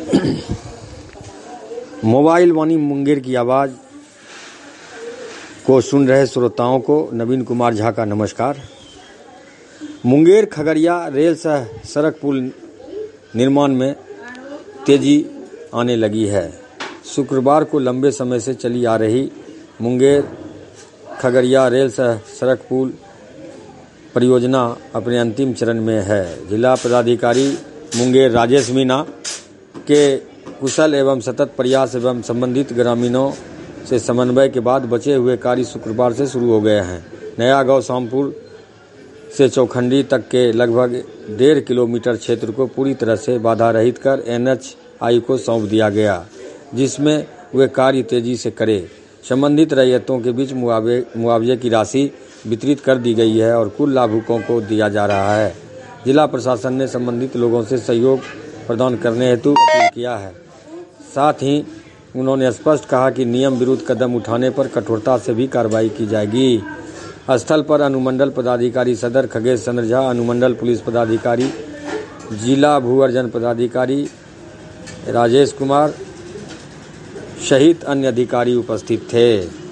Mobile वाणी मुंगेर की आवाज़ को सुन रहे श्रोताओं को नवीन कुमार झा का नमस्कार। मुंगेर खगड़िया रेल सह सड़क पुल निर्माण में तेजी आने लगी है। शुक्रवार को लंबे समय से चली आ रही मुंगेर खगड़िया रेल सह सड़क पुल परियोजना अपने अंतिम चरण में है। जिला पदाधिकारी मुंगेर राजेश मीना के कुशल एवं सतत प्रयास एवं संबंधित ग्रामीणों से समन्वय के बाद बचे हुए कार्य शुक्रवार से शुरू हो गए हैं। नया गांव शामपुर से चौखंडी तक के लगभग 1.5 किलोमीटर क्षेत्र को पूरी तरह से बाधा रहित कर NHAI को सौंप दिया गया, जिसमें वे कार्य तेजी से करे। संबंधित रैयतों के बीच मुआवजे की राशि वितरित कर दी गई है और कुल लाभुकों को दिया जा रहा है। जिला प्रशासन ने संबंधित लोगों से सहयोग प्रदान करने हेतु अपील किया है। साथ ही उन्होंने स्पष्ट कहा कि नियम विरुद्ध कदम उठाने पर कठोरता से भी कार्रवाई की जाएगी। स्थल पर अनुमंडल पदाधिकारी सदर खगेश चंद्र झा, अनुमंडल पुलिस पदाधिकारी, जिला भू अर्जन पदाधिकारी राजेश कुमार सहित अन्य अधिकारी उपस्थित थे।